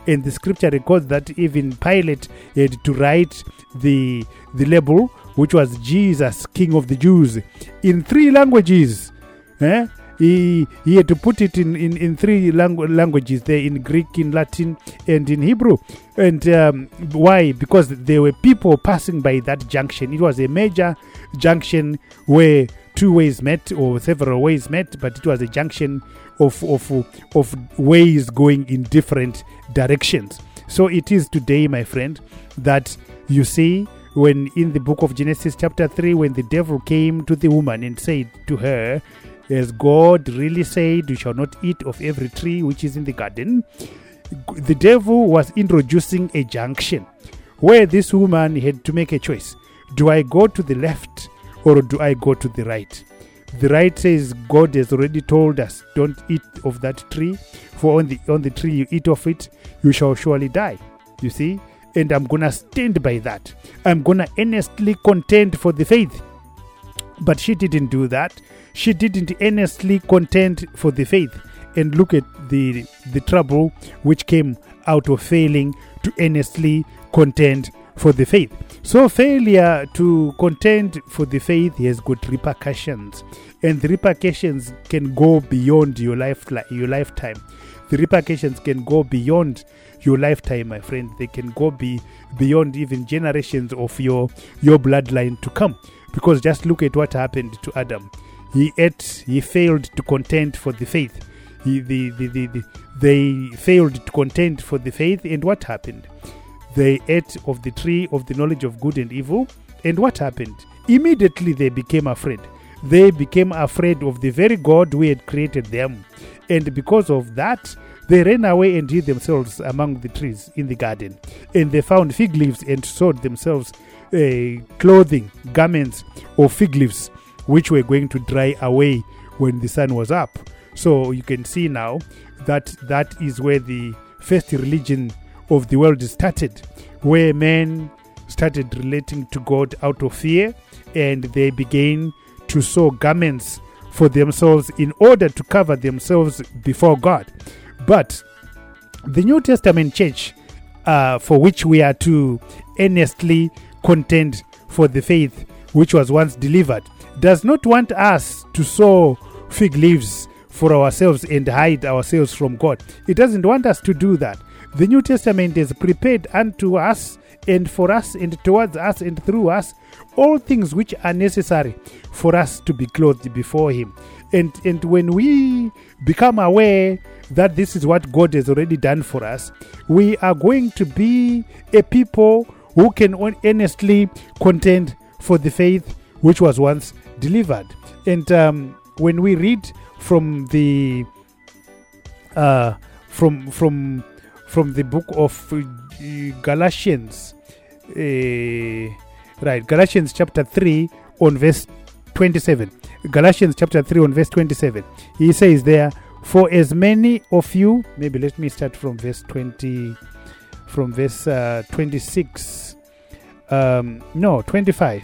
And the scripture records that even Pilate had to write the label, which was Jesus, King of the Jews, in 3 languages. He had to put it in 3 languages there, in Greek, in Latin, and in Hebrew. And why? Because there were people passing by that junction. It was a major junction where 2 ways met, or several ways met, but it was a junction of ways going in different directions. So it is today, my friend, that you see when in the book of Genesis chapter 3, when the devil came to the woman and said to her, as God really said, you shall not eat of every tree which is in the garden, the devil was introducing a junction where this woman had to make a choice. Do I go to the left or do I go to the right? The right says, God has already told us, don't eat of that tree, for on the tree you eat of it, you shall surely die. You see? And I'm going to stand by that. I'm going to earnestly contend for the faith. But she didn't do that. She didn't earnestly contend for the faith. And look at the trouble which came out of failing to earnestly contend for the faith. So failure to contend for the faith has got repercussions. And the repercussions can go beyond your lifetime. The repercussions can go beyond your lifetime, my friend. They can go beyond even generations of your bloodline to come. Because just look at what happened to Adam. He failed to contend for the faith. They failed to contend for the faith, and what happened? They ate of the tree of the knowledge of good and evil, and what happened? Immediately they became afraid. They became afraid of the very God who had created them. And because of that, they ran away and hid themselves among the trees in the garden. And they found fig leaves and sewed themselves clothing, garments of fig leaves, which were going to dry away when the sun was up. So you can see now that is where the first religion of the world started, where men started relating to God out of fear, and they began to sew garments for themselves in order to cover themselves before God. But the New Testament church, for which we are to earnestly contend for the faith which was once delivered, does not want us to sew fig leaves for ourselves and hide ourselves from God. It doesn't want us to do that. The New Testament is prepared unto us and for us and towards us and through us all things which are necessary for us to be clothed before Him. And when we become aware that this is what God has already done for us, we are going to be a people who can earnestly contend for the faith which was once delivered. And when we read from the from the book of Galatians, Galatians chapter 3 on verse 27. Galatians chapter 3 on verse 27. He says there, for as many of you, maybe let me start from verse 20, from verse 26. 25.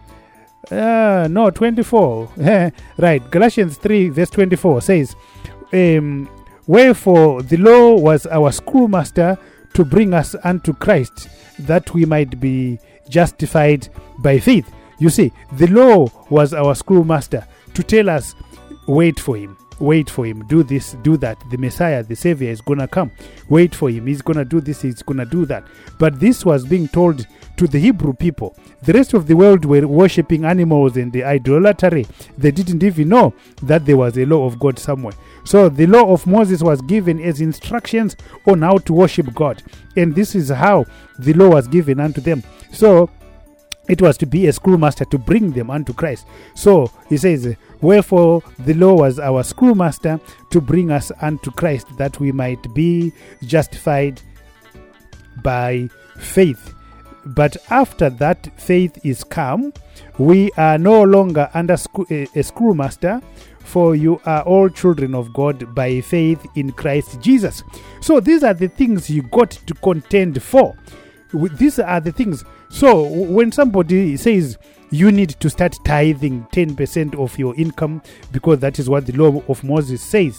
24. Right. Galatians 3 verse 24 says, wherefore the law was our schoolmaster to bring us unto Christ, that we might be justified by faith. You see, the law was our schoolmaster to tell us, wait for him, do this, do that. The Messiah, the Savior is going to come. Wait for him. He's going to do this, he's going to do that. But this was being told to the Hebrew people. The rest of the world were worshipping animals and the idolatry. They didn't even know that there was a law of God somewhere. So the law of Moses was given as instructions on how to worship God. And this is how the law was given unto them. So it was to be a schoolmaster to bring them unto Christ. So he says, wherefore the law was our schoolmaster to bring us unto Christ, that we might be justified by faith. But after that faith is come, we are no longer under a schoolmaster, for you are all children of God by faith in Christ Jesus. So these are the things you got to contend for. These are the things. So when somebody says you need to start tithing 10% of your income because that is what the law of Moses says,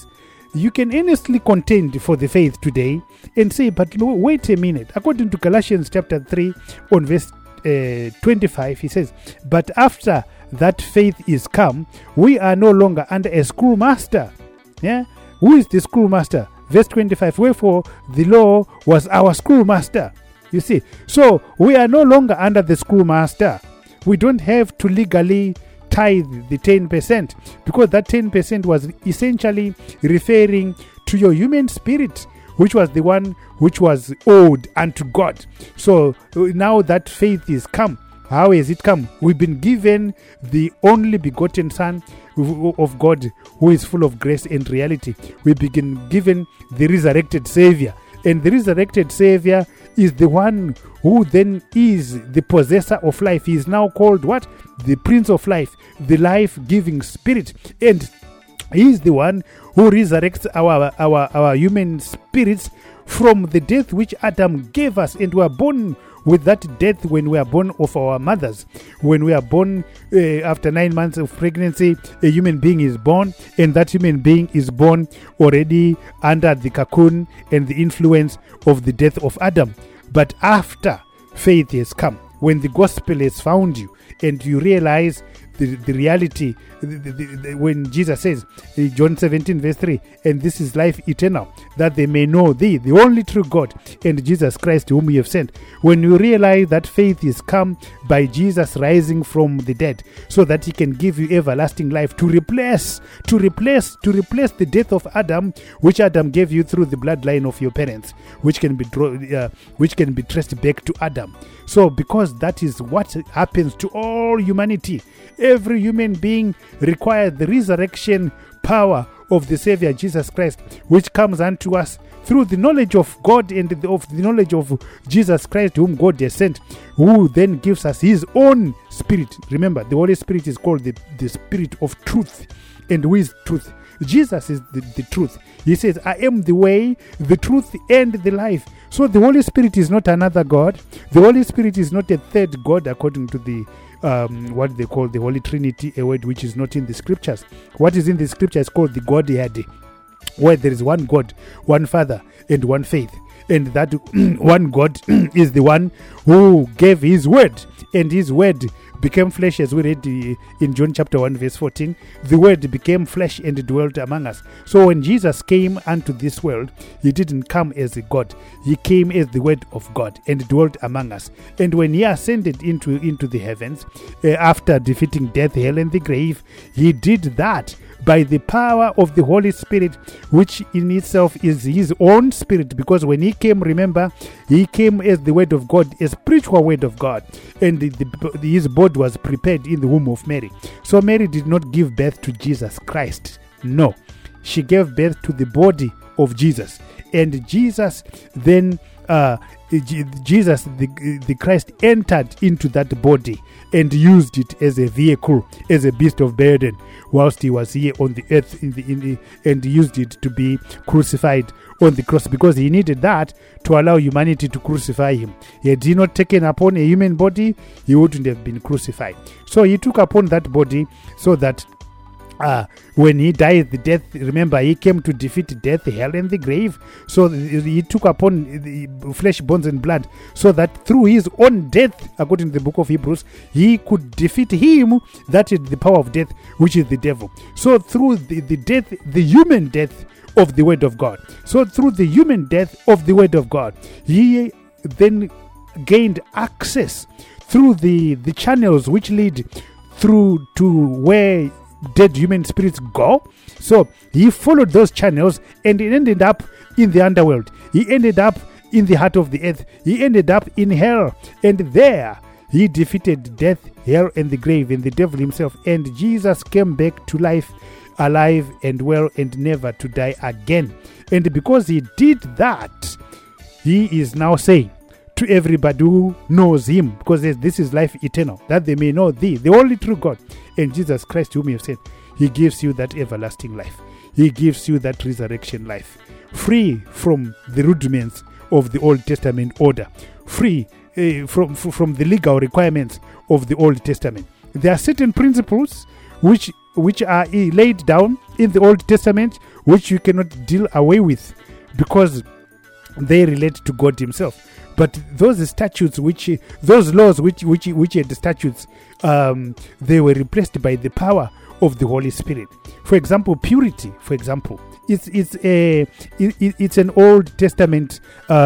you can earnestly contend for the faith today and say, but wait a minute. According to Galatians chapter 3 on verse 25, he says, but after that faith is come, we are no longer under a schoolmaster. Yeah? Who is the schoolmaster? Verse 25, wherefore the law was our schoolmaster. You see, so we are no longer under the schoolmaster. We don't have to legally tithe the 10%, because that 10% was essentially referring to your human spirit, which was the one which was owed unto God. So now that faith is come. How has it come? We've been given the only begotten Son of God, who is full of grace and reality. We've been given the resurrected Savior. And the resurrected Savior is the one who then is the possessor of life. He is now called what? The Prince of Life, the life-giving Spirit. And he is the one who resurrects our human spirits from the death which Adam gave us. And we are born with that death when we are born of our mothers. When we are born after 9 months of pregnancy, a human being is born, and that human being is born already under the cocoon and the influence of the death of Adam. But after faith has come, when the gospel has found you, and you realize the reality, when Jesus says, John 17 verse 3, and this is life eternal, that they may know thee, the only true God, and Jesus Christ whom you have sent. When you realize that faith is come by Jesus rising from the dead, so that he can give you everlasting life, to replace the death of Adam, which Adam gave you through the bloodline of your parents, which can be traced back to Adam. So because that is what happens to all humanity, every human being requires the resurrection power of the Savior Jesus Christ, which comes unto us through the knowledge of God and of the knowledge of Jesus Christ, whom God has sent, who then gives us his own Spirit. Remember, the Holy Spirit is called the Spirit of truth. And who is truth? Jesus is the truth. He says, I am the way, the truth, and the life. So the Holy Spirit is not another God. The Holy Spirit is not a third God according to the what they call the Holy Trinity, a word which is not in the scriptures. What is in the scripture is called the Godhead, where there is one God, one Father, and one faith. And that one God is the one who gave his word, and his word became flesh, as we read in John chapter 1 verse 14. The word became flesh and dwelt among us. So when Jesus came unto this world, he didn't come as a God. He came as the word of God and dwelt among us. And when he ascended into the heavens, after defeating death, hell, and the grave, he did that by the power of the Holy Spirit, which in itself is his own spirit. Because when he came, remember, he came as the word of God, a spiritual word of God, and his body was prepared in the womb of Mary. So Mary did not give birth to Jesus Christ. No, she gave birth to the body of Jesus. And Jesus then Jesus, the Christ, entered into that body and used it as a vehicle, as a beast of burden, whilst he was here on the earth, and used it to be crucified on the cross, because he needed that to allow humanity to crucify him. Had he not taken upon a human body, he wouldn't have been crucified. So he took upon that body so that when he died the death, remember, he came to defeat death, hell, and the grave. So he took upon the flesh, bones, and blood, so that through his own death, according to the book of Hebrews, he could defeat him that is the power of death, which is the devil. So through the death, the human death of the word of God. So through the human death of the word of God, he then gained access through the channels which lead through to where dead human spirits go. So he followed those channels, and he ended up in the underworld. He ended up in the heart of the earth. He ended up in hell, and there he defeated death, hell, and the grave, and the devil himself. And Jesus came back to life, alive and well, and never to die again. And because he did that, he is now saying to everybody who knows him, because this is life eternal, that they may know thee, the only true God, and Jesus Christ whom you have sent. He gives you that everlasting life. He gives you that resurrection life, free from the rudiments of the Old Testament order, free from the legal requirements of the Old Testament. There are certain principles which are laid down in the Old Testament which you cannot deal away with because they relate to God himself. But those statutes, those laws which are the statutes, they were replaced by the power of the Holy Spirit. For example, purity. For example, it's an Old Testament.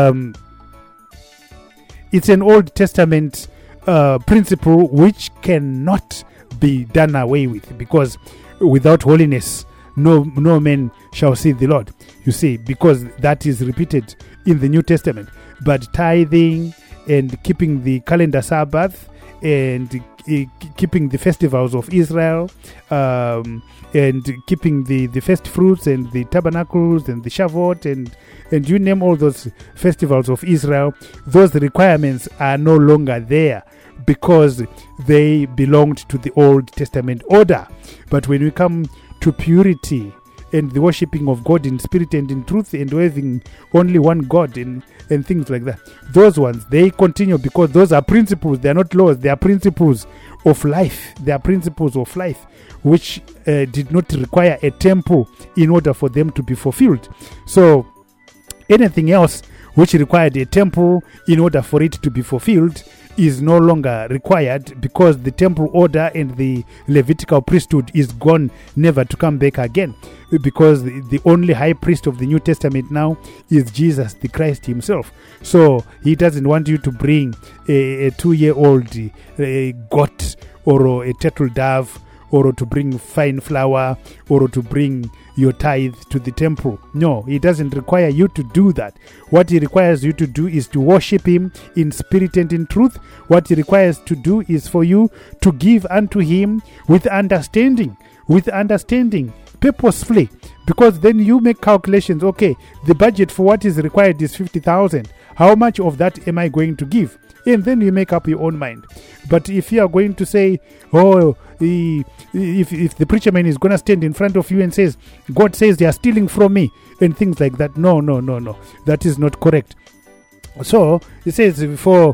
It's an Old Testament principle which cannot be done away with, because without holiness, no man shall see the Lord. You see, because that is repeated in the New Testament. But tithing and keeping the calendar Sabbath and keeping the festivals of Israel and keeping the first fruits and the tabernacles and the Shavuot and you name all those festivals of Israel, those requirements are no longer there because they belonged to the Old Testament order. But when we come to purity and the worshipping of God in spirit and in truth and having only one God and things like that, those ones, they continue because those are principles. They are not laws. They are principles of life. They are principles of life which did not require a temple in order for them to be fulfilled. So anything else which required a temple in order for it to be fulfilled is no longer required, because the temple order and the Levitical priesthood is gone, never to come back again, because the only high priest of the New Testament now is Jesus the Christ himself. So he doesn't want you to bring a 2-year-old goat or a turtle dove, or to bring fine flour, or to bring your tithe to the temple. No, he doesn't require you to do that. What he requires you to do is to worship him in spirit and in truth. What he requires to do is for you to give unto him with understanding, purposefully, because then you make calculations. Okay, the budget for what is required is 50,000. How much of that am I going to give? And then you make up your own mind. But if you are going to say, if the preacher man is going to stand in front of you and says, God says they are stealing from me, and things like that, no, that is not correct. So it says,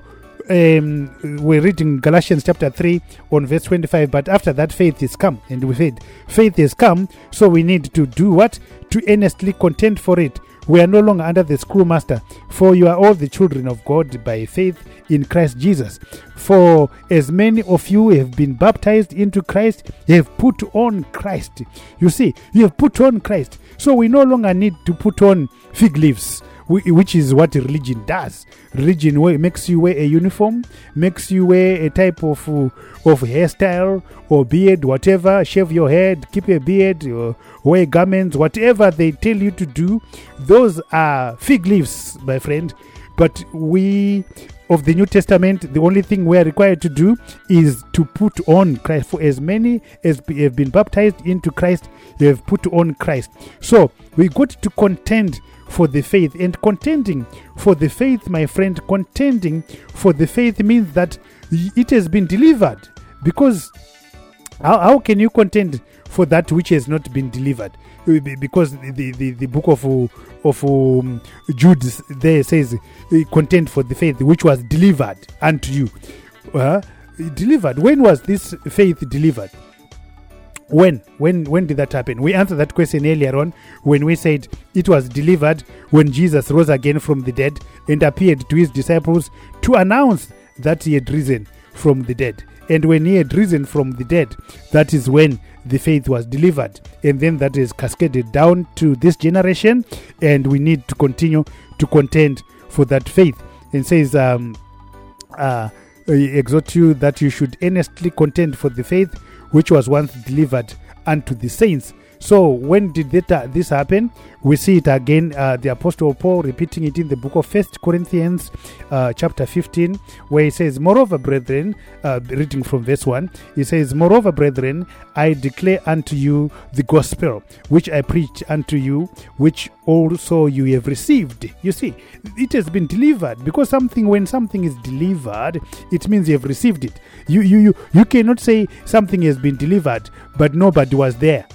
we're reading Galatians chapter 3 on verse 25, but after that faith is come. And we said faith is come, so we need to do what? To earnestly contend for it. We are no longer under the schoolmaster, for you are all the children of God by faith in Christ Jesus. For as many of you have been baptized into Christ, you have put on Christ. You see, you have put on Christ. So we no longer need to put on fig leaves, which is what religion does. Religion makes you wear a uniform, makes you wear a type of hairstyle or beard, whatever, shave your head, keep a beard, or wear garments, whatever they tell you to do. Those are fig leaves, my friend. But we of the New Testament, the only thing we are required to do is to put on Christ. For as many as have been baptized into Christ, they have put on Christ. So we got to contend for the faith. And contending for the faith, my friend, contending for the faith means that it has been delivered. Because how can you contend for that which has not been delivered? Because the book of Jude there says, contend for the faith which was delivered unto you. Delivered. When was this faith delivered? When did that happen? We answered that question earlier on when we said it was delivered when Jesus rose again from the dead and appeared to his disciples to announce that he had risen from the dead. And when he had risen from the dead, that is when the faith was delivered. And then that is cascaded down to this generation, and we need to continue to contend for that faith. And says, exhort you that you should earnestly contend for the faith which was once delivered unto the saints. So when did this happen? We see it again, the Apostle Paul repeating it in the book of 1 Corinthians chapter 15, where he says, moreover, brethren, reading from verse 1, he says, moreover, brethren, I declare unto you the gospel, which I preach unto you, which also you have received. You see, it has been delivered, because when something is delivered, it means you have received it. You cannot say something has been delivered, but nobody was there.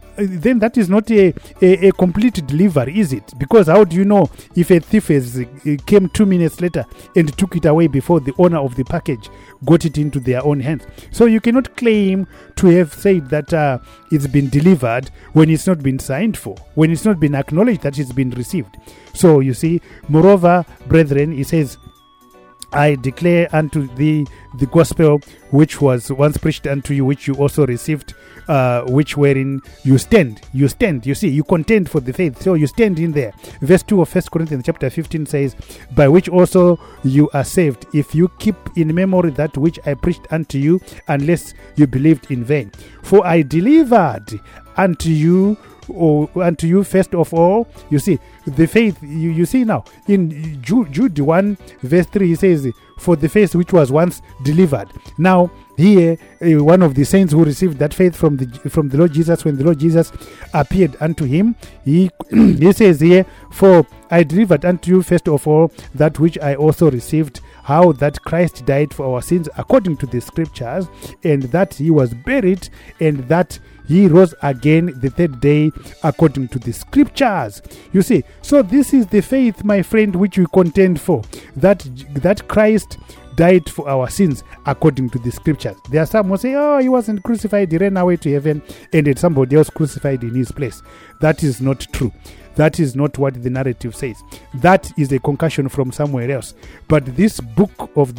then that is not a complete delivery, is it? Because how do you know if a thief came 2 minutes later and took it away before the owner of the package got it into their own hands? So you cannot claim to have said that it's been delivered when it's not been signed for, when it's not been acknowledged that it's been received. So you see, moreover, brethren, he says, I declare unto thee the gospel which was once preached unto you, which you also received, which wherein you stand. You stand. You see, you contend for the faith. So you stand in there. Verse 2 of 1 Corinthians chapter 15 says, by which also you are saved, if you keep in memory that which I preached unto you, unless you believed in vain. For I delivered unto you first of all, you see, the faith, you see now, in Jude 1 verse 3, he says, for the faith which was once delivered. Now, here, one of the saints who received that faith from the Lord Jesus, when the Lord Jesus appeared unto him, he says here, for I delivered unto you first of all that which I also received, how that Christ died for our sins according to the scriptures, and that he was buried, and that he rose again the third day according to the scriptures. You see, so this is the faith, my friend, which we contend for, that Christ died for our sins according to the scriptures. There are some who say, oh, he wasn't crucified, he ran away to heaven and had somebody else crucified in his place. That is not true. That is not what the narrative says. That is a concussion from somewhere else. But this book of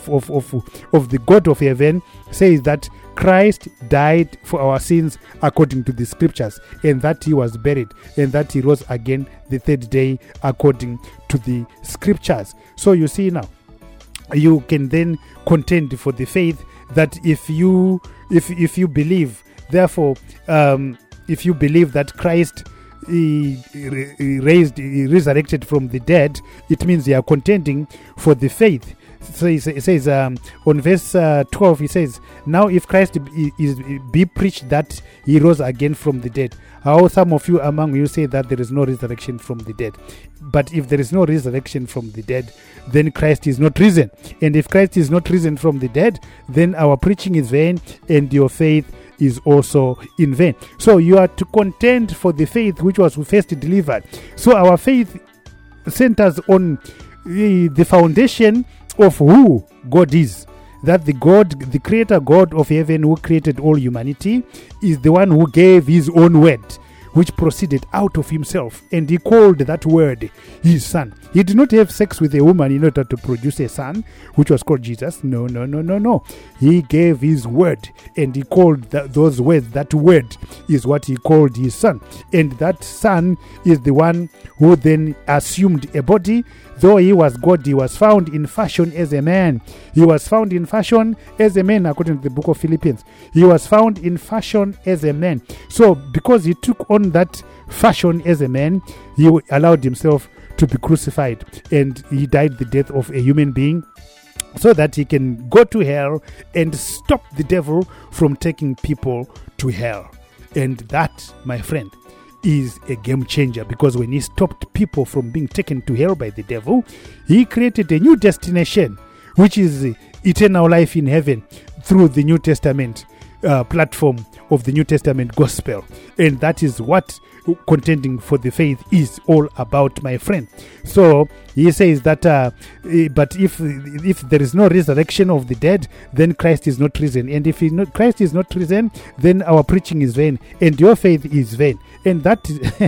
the God of heaven says that Christ died for our sins according to the scriptures, and that he was buried, and that he rose again the third day according to the scriptures. So you see now, you can then contend for the faith that if you believe, therefore, if you believe that Christ he resurrected from the dead, it means they are contending for the faith. So it says on verse 12, he says, now if Christ be preached that he rose again from the dead, how some of you among you say that there is no resurrection from the dead? But if there is no resurrection from the dead, then Christ is not risen. And if Christ is not risen from the dead, then our preaching is vain and your faith is also in vain. So you are to contend for the faith which was first delivered. So our faith centers on the foundation of who God is. That the God, the creator God of heaven who created all humanity, is the one who gave his own word, which proceeded out of himself, and he called that word his son. He did not have sex with a woman in order to produce a son, which was called Jesus. No. He gave his word, and he called those words, that word is what he called his son. And that son is the one who then assumed a body. Though he was God, he was found in fashion as a man. He was found in fashion as a man, according to the book of Philippians. He was found in fashion as a man. So, because he took on that fashion as a man, he allowed himself to be crucified. And he died the death of a human being, so that he can go to hell and stop the devil from taking people to hell. And that, my friend, is a game changer, because when he stopped people from being taken to hell by the devil, he created a new destination, which is eternal life in heaven through the New Testament platform of the New Testament gospel. And that is what contending for the faith is all about, my friend. So he says that but if there is no resurrection of the dead, then Christ is not risen. And if Christ is not risen, then our preaching is vain and your faith is vain. And that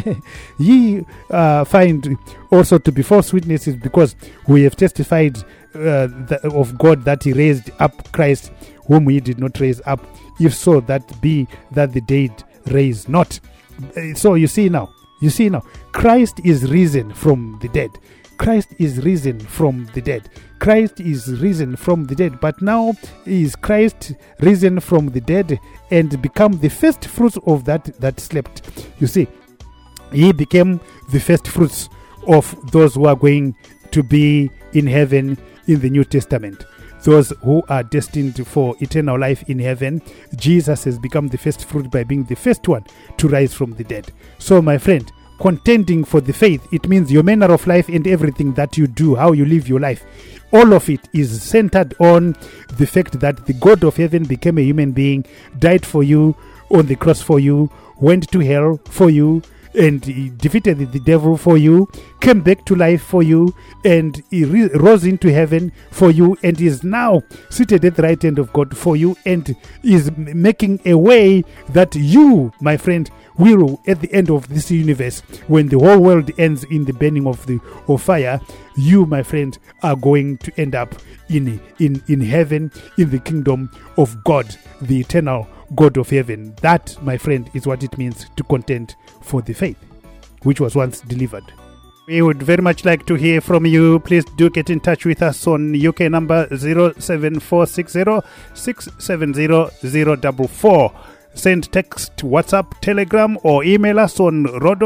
ye find also to be false witnesses, because we have testified of God that he raised up Christ, whom he did not raise up, if so that be that the dead raise not. So you see now, Christ is risen from the dead. Christ is risen from the dead. Christ is risen from the dead. But now is Christ risen from the dead and become the first fruits of that slept. You see, he became the first fruits of those who are going to be in heaven in the New Testament. Those who are destined for eternal life in heaven, Jesus has become the first fruit by being the first one to rise from the dead. So, my friend, contending for the faith, it means your manner of life and everything that you do, how you live your life, all of it is centered on the fact that the God of heaven became a human being, died for you on the cross for you, went to hell for you, and he defeated the devil for you, came back to life for you, and he rose into heaven for you, and is now seated at the right hand of God for you, and is making a way that you, my friend, will, at the end of this universe, when the whole world ends in the burning of fire, you, my friend, are going to end up in heaven, in the kingdom of God, the eternal God of heaven. That, my friend, is what it means to contend for the faith which was once delivered. We would very much like to hear from you. Please do get in touch with us on UK number 07460 670 044. Send text, WhatsApp, Telegram, or email us on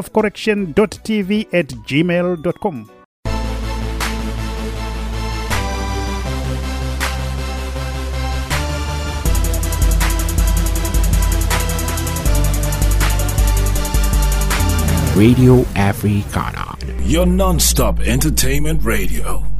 rodofcorrection.tv@gmail.com. Radio Africana, your non-stop entertainment radio.